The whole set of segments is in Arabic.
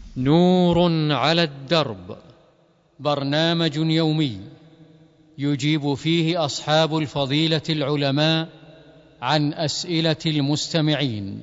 نور على الدرب، برنامج يومي يجيب فيه أصحاب الفضيلة العلماء عن أسئلة المستمعين.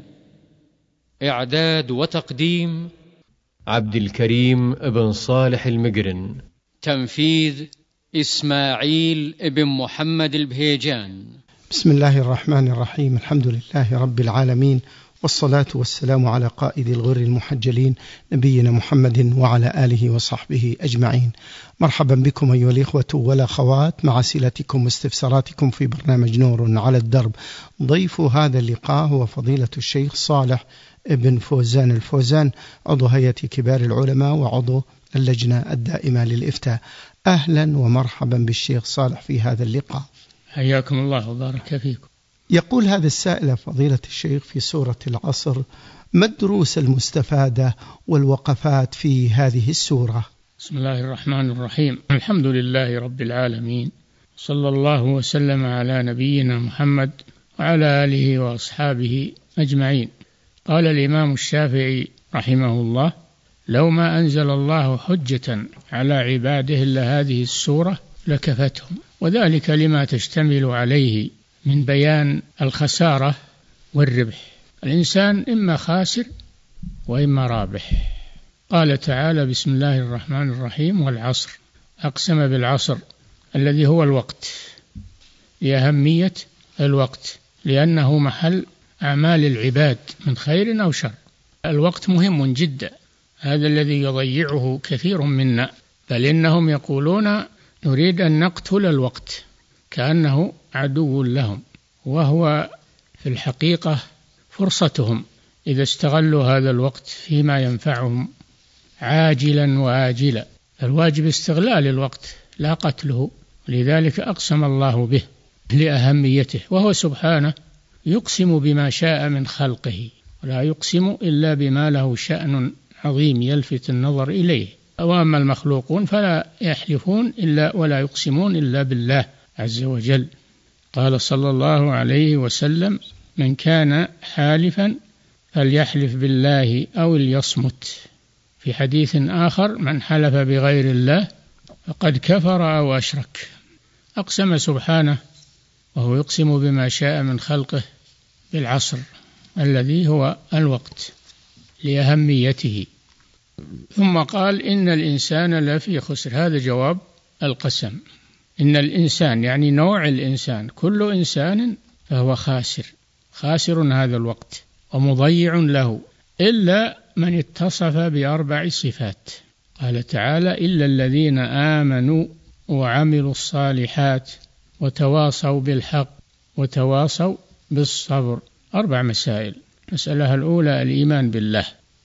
إعداد وتقديم عبد الكريم بن صالح المقرن. تنفيذ إسماعيل بن محمد البهيجان. بسم الله الرحمن الرحيم. الحمد لله رب العالمين، والصلاة والسلام على قائد الغر المحجلين نبينا محمد وعلى آله وصحبه أجمعين. مرحبا بكم أيها الإخوة والأخوات مع أسئلتكم واستفساراتكم في برنامج نور على الدرب. ضيف هذا اللقاء هو فضيلة الشيخ صالح ابن فوزان الفوزان، عضو هيئة كبار العلماء وعضو اللجنة الدائمة للإفتاء. أهلا ومرحبا بالشيخ صالح في هذا اللقاء. حياكم الله وبارك فيكم. يقول هذا السائل فضيلة الشيخ في سورة العصر: ما الدروس المستفادة والوقفات في هذه السورة؟ بسم الله الرحمن الرحيم. الحمد لله رب العالمين، صلى الله وسلم على نبينا محمد وعلى آله وأصحابه أجمعين. قال الإمام الشافعي رحمه الله: لو ما أنزل الله حجة على عباده إلا هذه السورة لكفتهم، وذلك لما تشتمل عليه من بيان الخسارة والربح. الإنسان إما خاسر وإما رابح. قال تعالى: بسم الله الرحمن الرحيم: والعصر. أقسم بالعصر الذي هو الوقت لأهمية الوقت، لأنه محل أعمال العباد من خير أو شر. الوقت مهم جدا، هذا الذي يضيعه كثير منا، بل إنهم يقولون نريد أن نقتل الوقت كأنه عدو لهم، وهو في الحقيقة فرصتهم إذا استغلوا هذا الوقت فيما ينفعهم عاجلا وآجلا. الواجب استغلال الوقت لا قتله، لذلك أقسم الله به لأهميته، وهو سبحانه يقسم بما شاء من خلقه، ولا يقسم إلا بما له شأن عظيم يلفت النظر إليه. وأما المخلوقون فلا يحلفون إلا ولا يقسمون إلا بالله عز وجل. قال صلى الله عليه وسلم: من كان حالفا فليحلف بالله أو ليصمت. في حديث آخر: من حلف بغير الله فقد كفر أو أشرك. أقسم سبحانه وهو يقسم بما شاء من خلقه بالعصر الذي هو الوقت لأهميته. ثم قال: إن الإنسان لفي خسر. هذا جواب القسم. إن الإنسان يعني نوع الإنسان، كل إنسان فهو خاسر هذا الوقت ومضيع له، إلا من اتصف بأربع صفات. قال تعالى: إلا الذين آمنوا وعملوا الصالحات وتواصوا بالحق وتواصوا بالصبر. 4 مسائل. المسألة الأولى الإيمان بالله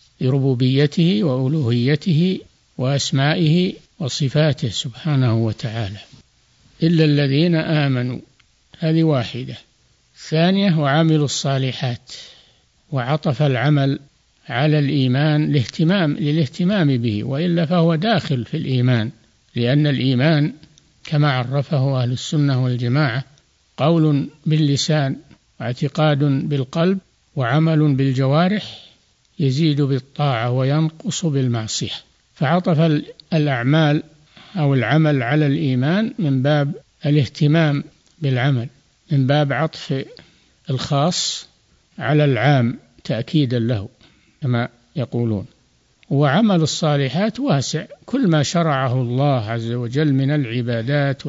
بربوبيته وألوهيته وأسمائه وصفاته سبحانه وتعالى. إلا الذين آمنوا، هذه واحدة. ثانية: وعملوا الصالحات، وعطف العمل على الإيمان للاهتمام به، وإلا فهو داخل في الإيمان، لأن الإيمان كما عرفه أهل السنة والجماعة قول باللسان واعتقاد بالقلب وعمل بالجوارح، يزيد بالطاعة وينقص بالمعصية. فعطف الأعمال أو العمل على الإيمان من باب الاهتمام بالعمل، من باب عطف الخاص على العام تأكيدا له كما يقولون. وعمل الصالحات واسع، كل ما شرعه الله عز وجل من العبادات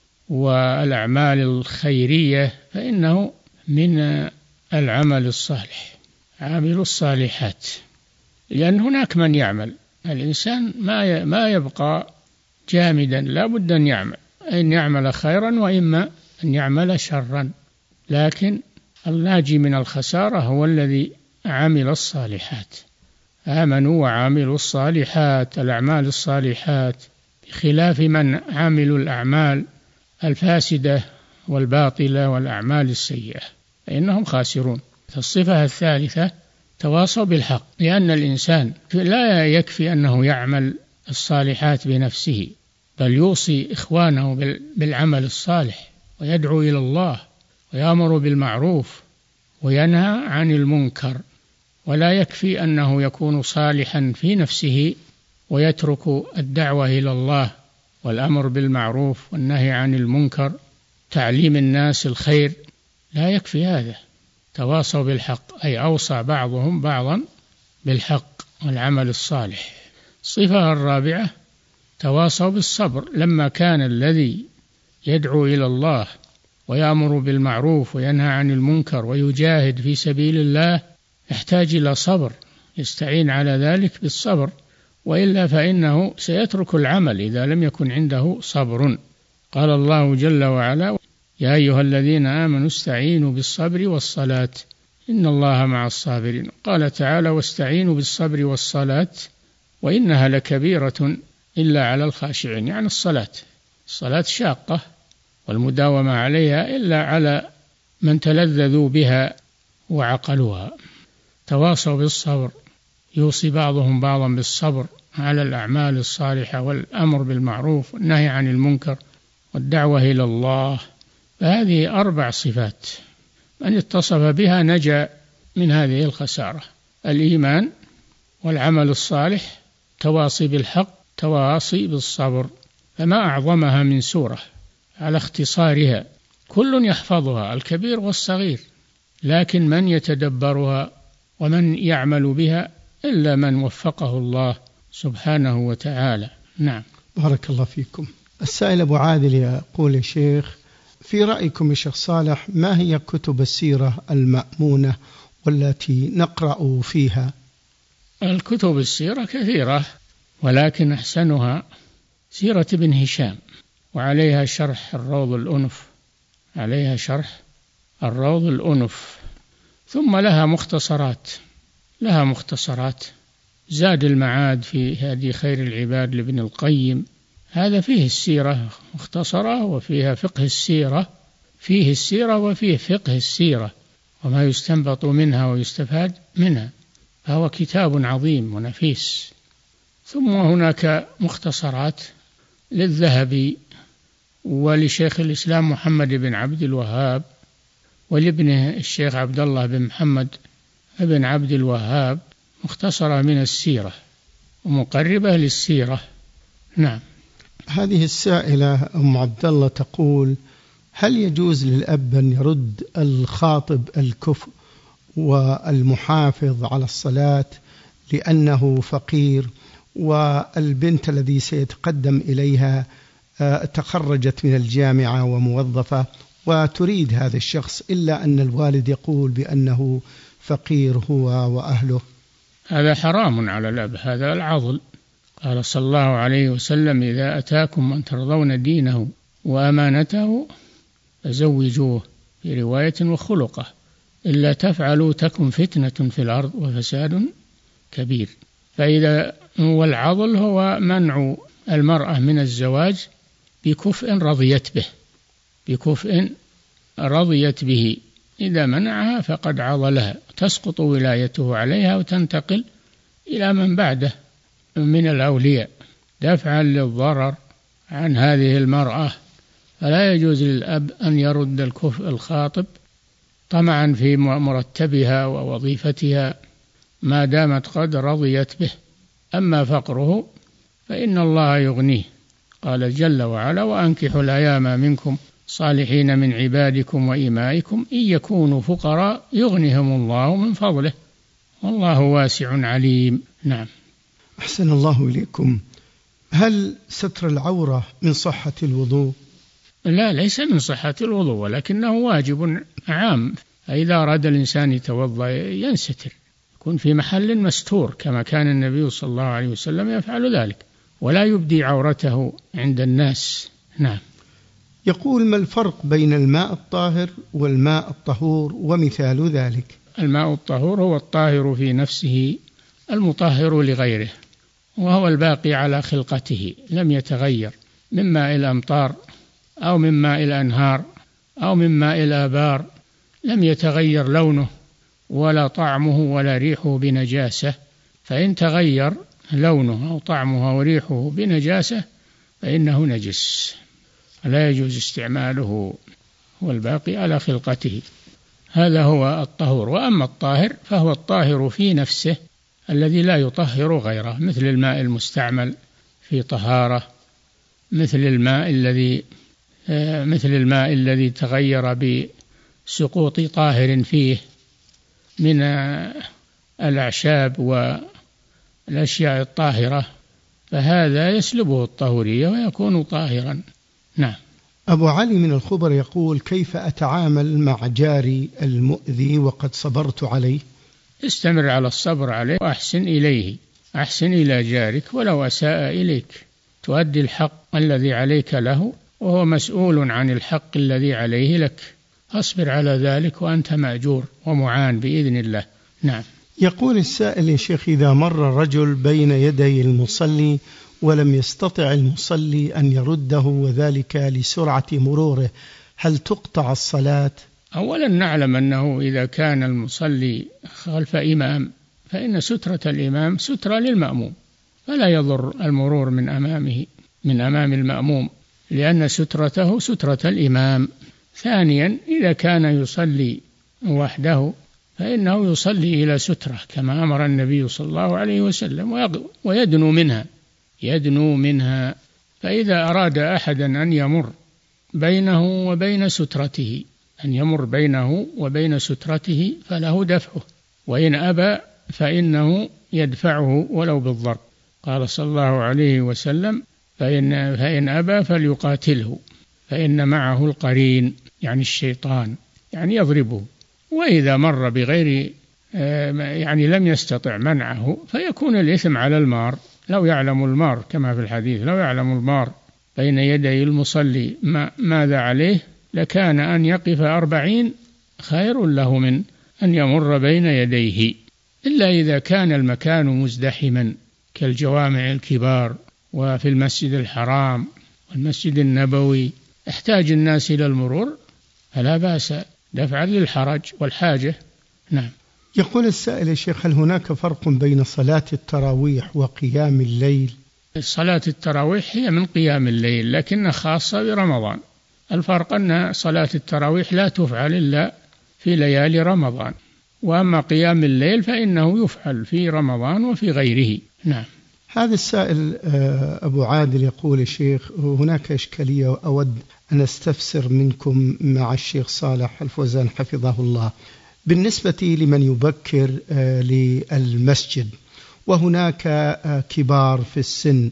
والأعمال الخيرية فإنه من العمل الصالح. عامل الصالحات، لأن هناك من يعمل. الإنسان ما يبقى جامدا، لا بد أن يعمل، أن يعمل خيرا وإما أن يعمل شرا، لكن الناجي من الخسارة هو الذي عمل الصالحات. آمنوا وعملوا الصالحات، الأعمال الصالحات، بخلاف من عملوا الأعمال الفاسدة والباطلة والأعمال السيئة فإنهم خاسرون. الصفة الثالثة: تواصوا بالحق، لأن الإنسان لا يكفي أنه يعمل الصالحات بنفسه، بل يوصي إخوانه بالعمل الصالح، ويدعو إلى الله، ويأمر بالمعروف، وينهى عن المنكر، ولا يكفي أنه يكون صالحا في نفسه ويترك الدعوة إلى الله والأمر بالمعروف والنهي عن المنكر، تعليم الناس الخير، لا يكفي هذا. تواصوا بالحق، أي أوصى بعضهم بعضا بالحق والعمل الصالح. الصفة الرابعة تواصوا بالصبر، لما كان الذي يدعو إلى الله ويأمر بالمعروف وينهى عن المنكر ويجاهد في سبيل الله يحتاج إلى صبر، يستعين على ذلك بالصبر، وإلا فإنه سيترك العمل إذا لم يكن عنده صبر. قال الله جل وعلا: يا أيها الذين آمنوا استعينوا بالصبر والصلاة إن الله مع الصابرين. قال تعالى: واستعينوا بالصبر والصلاة وإنها لكبيرة إلا على الخاشعين، يعني الصلاة شاقة والمداومة عليها إلا على من تلذذوا بها وعقلوها. تواصوا بالصبر، يوصي بعضهم بعضا بالصبر على الأعمال الصالحة والأمر بالمعروف والنهي عن المنكر والدعوة إلى الله. فهذه 4 صفات من اتصف بها نجا من هذه الخسارة: الإيمان والعمل الصالح، تواصي بالحق، تواصي بالصبر. فما أعظمها من سورة على اختصارها، كل يحفظها الكبير والصغير، لكن من يتدبرها ومن يعمل بها إلا من وفقه الله سبحانه وتعالى. نعم. بارك الله فيكم. السائل أبو عادل يقول: يا شيخ، في رأيكم يا شيخ صالح، ما هي كتب السيرة المأمونة والتي نقرأ فيها؟ الكتب السيرة كثيرة، ولكن أحسنها سيرة ابن هشام، وعليها شرح الروض الأنف، ثم لها مختصرات. زاد المعاد في هدي خير العباد لابن القيم، هذا فيه السيرة مختصرة وفيها فقه السيرة، فيه السيرة وفيه فقه السيرة وما يستنبط منها ويستفاد منها، فهو كتاب عظيم ونفيس. ثم هناك مختصرات للذهبي ولشيخ الإسلام محمد بن عبد الوهاب ولابنه الشيخ عبد الله بن محمد بن عبد الوهاب، مختصرة من السيرة ومقربة للسيرة. نعم. هذه السائلة أم عبد الله تقول: هل يجوز للأب أن يرد الخاطب الكفء والمحافظ على الصلاة لأنه فقير، والبنت الذي سيتقدم إليها تخرجت من الجامعة وموظفة وتريد هذا الشخص، إلا أن الوالد يقول بأنه فقير هو وأهله؟ هذا حرام على الأب، هذا العضل. قال صلى الله عليه وسلم: إذا أتاكم من ترضون دينه وأمانته فزوجوه، في رواية وخلقه، إلا تفعلوا تكن فتنة في الأرض وفساد كبير. فإذا والعضل هو منع المرأة من الزواج بكفء رضيت به، إذا منعها فقد عضلها، تسقط ولايته عليها وتنتقل إلى من بعده من الأولياء دفعا للضرر عن هذه المرأة. فلا يجوز للأب أن يرد الكفء الخاطب طمعا في مرتبها ووظيفتها ما دامت قد رضيت به. أما فقره فإن الله يغنيه، قال جل وعلا: وأنكحوا الأيام منكم صالحين من عبادكم وإمائكم إن يكونوا فقراء يغنهم الله من فضله والله واسع عليم. نعم. أحسن الله إليكم. هل ستر العورة من صحة الوضوء؟ لا، ليس من صحة الوضوء، ولكنه واجب عام. فإذا أراد الإنسان يتوضأ ينستر، يكون في محل مستور كما كان النبي صلى الله عليه وسلم يفعل ذلك، ولا يبدي عورته عند الناس. نعم. يقول: ما الفرق بين الماء الطاهر والماء الطهور ومثال ذلك؟ الماء الطهور هو الطاهر في نفسه المطهر لغيره، وهو الباقي على خلقته لم يتغير، من ماء الأمطار أو من ماء الأنهار أو من ماء الآبار، لم يتغير لونه ولا طعمه ولا ريحه بنجاسة. فإن تغير لونه أو طعمه أو ريحه بنجاسة فإنه نجس، لا يجوز استعماله، هو الباقي على خلقته. هذا هو الطهور. وأما الطاهر فهو الطاهر في نفسه الذي لا يطهر غيره، مثل الماء المستعمل في طهارة، مثل الماء الذي تغير بسقوط طاهر فيه من الأعشاب والأشياء الطاهرة، فهذا يسلبه الطهورية ويكون طاهرا. نعم. أبو علي من الخبر يقول: كيف أتعامل مع جاري المؤذي وقد صبرت عليه؟ استمر على الصبر عليه وأحسن إليه، أحسن إلى جارك ولو أساء إليك، تؤدي الحق الذي عليك له وهو مسؤول عن الحق الذي عليه لك، أصبر على ذلك وأنت مأجور ومعان بإذن الله. نعم. يقول السائل: يا شيخ، إذا مر الرجل بين يدي المصلي ولم يستطع المصلي أن يرده وذلك لسرعة مروره، هل تقطع الصلاة؟ أولا نعلم أنه إذا كان المصلي خلف إمام فإن سترة الإمام سترة للمأموم، فلا يضر المرور من أمام المأموم، لأن سترته سترة الإمام. ثانيا إذا كان يصلي وحده فإنه يصلي إلى سترة كما أمر النبي صلى الله عليه وسلم، ويدنو منها. فإذا أراد أحدا أن يمر بينه وبين سترته فله دفعه، وإن أبى فإنه يدفعه ولو بالضرب. قال صلى الله عليه وسلم: فإن أبى فليقاتله فإن معه القرين، يعني الشيطان، يعني يضربه. وإذا مر بغير لم يستطع منعه فيكون الإثم على المار. لو يعلم المار كما في الحديث، لو يعلم المار بين يدي المصلي ماذا عليه لكان أن يقف 40 خير له من أن يمر بين يديه، إلا إذا كان المكان مزدحما كالجوامع الكبار وفي المسجد الحرام والمسجد النبوي احتاج الناس إلى المرور فلا بأس دفعا للحرج والحاجة. نعم. يقول السائل: يا شيخ، هل هناك فرق بين صلاة التراويح وقيام الليل؟ صلاة التراويح هي من قيام الليل لكنها خاصة برمضان. الفرق أن صلاة التراويح لا تفعل إلا في ليالي رمضان، وأما قيام الليل فإنه يفعل في رمضان وفي غيره. نعم. هذا السائل أبو عادل يقول: يا شيخ، هناك إشكالية أود أن أستفسر منكم مع الشيخ صالح الفوزان حفظه الله، بالنسبة لمن يبكر للمسجد وهناك كبار في السن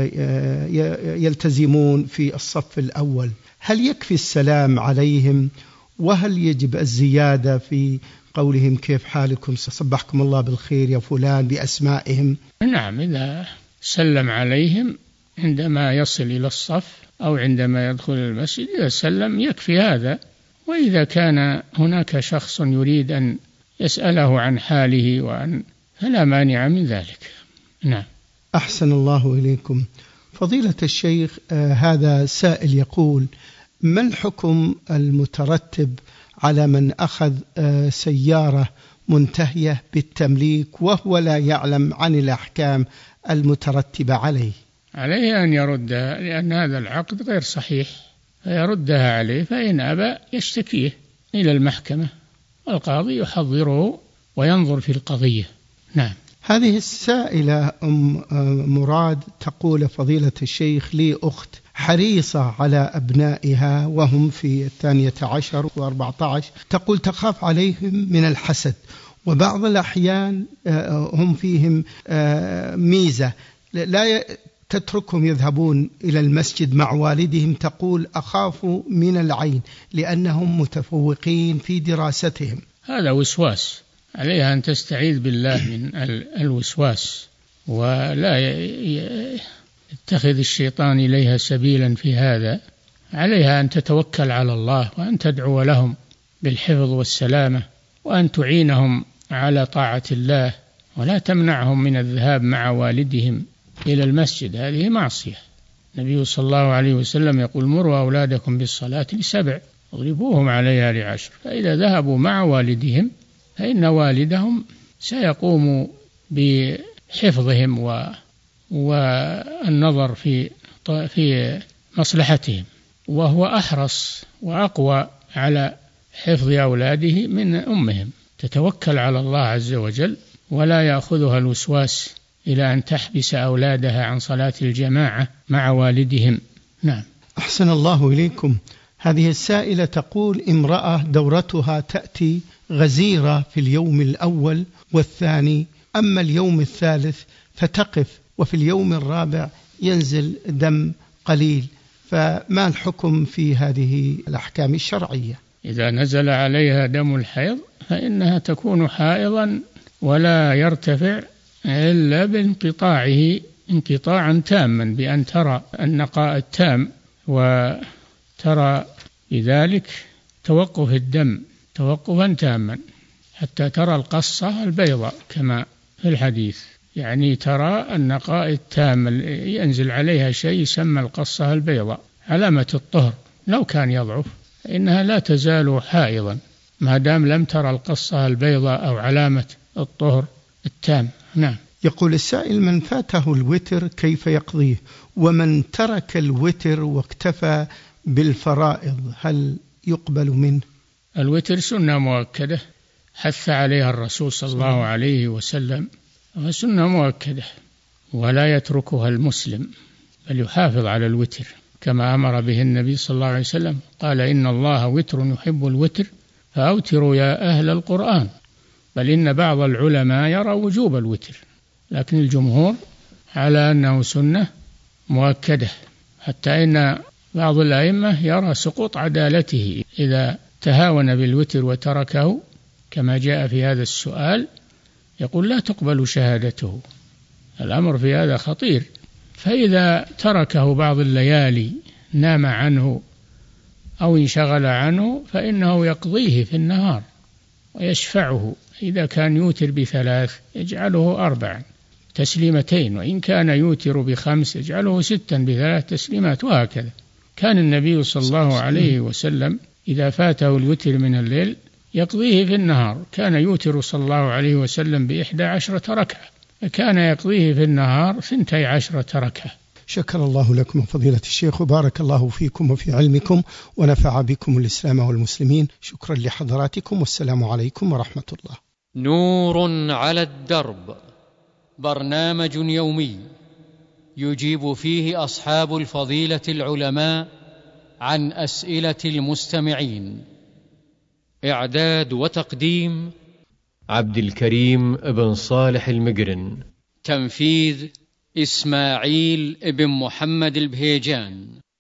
يلتزمون في الصف الأول، هل يكفي السلام عليهم؟ وهل يجب الزيادة في قولهم كيف حالكم، صبحكم الله بالخير يا فلان، بأسمائهم؟ نعم، إذا سلم عليهم عندما يصل إلى الصف أو عندما يدخل المسجد إذا سلم يكفي هذا. وإذا كان هناك شخص يريد أن يسأله عن حاله فلا مانع من ذلك. نعم. أحسن الله إليكم. فضيلة الشيخ، هذا سائل يقول: ما الحكم المترتب على من أخذ سيارة منتهية بالتمليك وهو لا يعلم عن الأحكام المترتبة عليه؟ عليه أن يردها، لأن هذا العقد غير صحيح، فيردها عليه، فإن أبى يشتكيه إلى المحكمة والقاضي يحضره وينظر في القضية. نعم. هذه السائلة مراد تقول: فضيلة الشيخ، لي أخت حريصة على أبنائها وهم في 12 و14، تقول تخاف عليهم من الحسد، وبعض الأحيان هم فيهم ميزة لا تتركهم يذهبون إلى المسجد مع والدهم، تقول أخاف من العين لأنهم متفوقين في دراستهم. هذا وسواس، عليها أن تستعيذ بالله من الوسواس، ولا يتخذ الشيطان إليها سبيلا في هذا. عليها أن تتوكل على الله وأن تدعو لهم بالحفظ والسلامة، وأن تعينهم على طاعة الله، ولا تمنعهم من الذهاب مع والدهم إلى المسجد، هذه معصية. النبي صلى الله عليه وسلم يقول: مروا أولادكم بالصلاة ل7 واضربوهم عليها ل10. فإذا ذهبوا مع والدهم فإن والدهم سيقوم بحفظهم والنظر في مصلحتهم، وهو أحرص وأقوى على حفظ أولاده من أمهم، تتوكل على الله عز وجل ولا يأخذها الوسواس إلى أن تحبس أولادها عن صلاة الجماعة مع والدهم. نعم. أحسن الله إليكم. هذه السائلة تقول: امرأة دورتها تأتي غزيرة في اليوم الأول والثاني، أما اليوم الثالث فتقف، وفي اليوم الرابع ينزل دم قليل، فما الحكم في هذه الأحكام الشرعية؟ إذا نزل عليها دم الحيض فإنها تكون حائضا ولا يرتفع إلا بانقطاعه انقطاعا تاما، بأن ترى النقاء التام وترى بذلك توقف الدم توقفا تاما حتى ترى القصة البيضاء كما في الحديث، يعني ترى النقاء التام ينزل عليها شيء يسمى القصة البيضاء، علامة الطهر. لو كان يضعف إنها لا تزال حائضا ما دام لم ترى القصة البيضاء أو علامة الطهر التام. نعم. يقول السائل: من فاته الوتر كيف يقضيه؟ ومن ترك الوتر واكتفى بالفرائض هل يقبل منه؟ الوتر سنة مؤكدة حث عليها الرسول صلى الله عليه وسلم، وسنة مؤكدة ولا يتركها المسلم بل يحافظ على الوتر كما أمر به النبي صلى الله عليه وسلم، قال: إن الله وتر يحب الوتر فأوتروا يا أهل القرآن. بل إن بعض العلماء يرى وجوب الوتر، لكن الجمهور على أنه سنة مؤكدة، حتى إن بعض الأئمة يرى سقوط عدالته إذا تهاون بالوتر وتركه، كما جاء في هذا السؤال، يقول لا تقبل شهادته. الأمر في هذا خطير. فإذا تركه بعض الليالي نام عنه أو انشغل عنه فإنه يقضيه في النهار ويشفعه. إذا كان يوتر ب3 يجعله 4 تسليمتين، وإن كان يوتر ب5 يجعله 6 ب3 تسليمات، وهكذا. كان النبي صلى الله عليه وسلم إذا فاته الوتر من الليل يقضيه في النهار، كان يوتر صلى الله عليه وسلم ب11 ركعة، فكان يقضيه في النهار 12 ركعة. شكر الله لكم فضيلة الشيخ، وبارك الله فيكم وفي علمكم، ونفع بكم الإسلام والمسلمين. شكرا لحضراتكم، والسلام عليكم ورحمة الله. نور على الدرب، برنامج يومي يجيب فيه أصحاب الفضيلة العلماء عن أسئلة المستمعين. إعداد وتقديم عبد الكريم بن صالح المقرن. تنفيذ إسماعيل بن محمد البهيجان.